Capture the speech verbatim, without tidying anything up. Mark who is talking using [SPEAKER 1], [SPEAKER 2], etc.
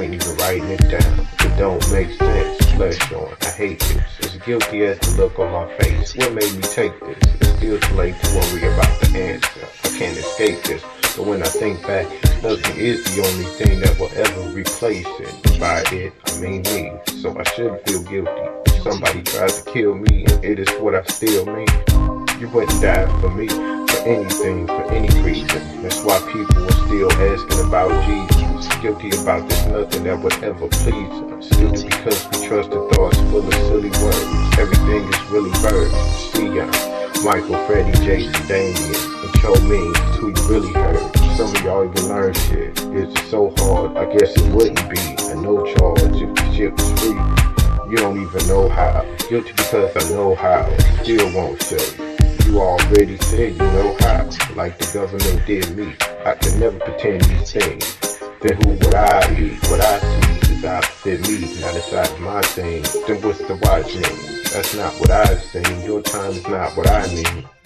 [SPEAKER 1] ain't even writing it down. It don't make sense. Flesh on. I hate this. As guilty as the look on my face. What made me take this? It's still too late to worry about the answer. I can't escape this. But when I think back, nothing is the only thing that will ever replace it. By it, I mean me. So I shouldn't feel guilty. If somebody tries to kill me, and it is what I still mean. You wouldn't die for me, for anything, for any reason. That's why people are still asking about Jesus. Guilty about this nothing that would ever please us. Guilty because we trusted thoughts full of silly words. Everything is really birds. See ya. Michael, Freddie, Jason, Damien, and Cho Mean, who you really heard. Some of y'all even learn shit. It's so hard, I guess it wouldn't be. And no charge if the shit was free. You don't even know how. Guilty because I know how. Still won't show you. You already said you know how. Like the government did me. I can never pretend these things. Then who would I be? What I see is opposite me. Not inside my thing. Then what's the watch name? That's not what I've seen. Your time is not what I mean.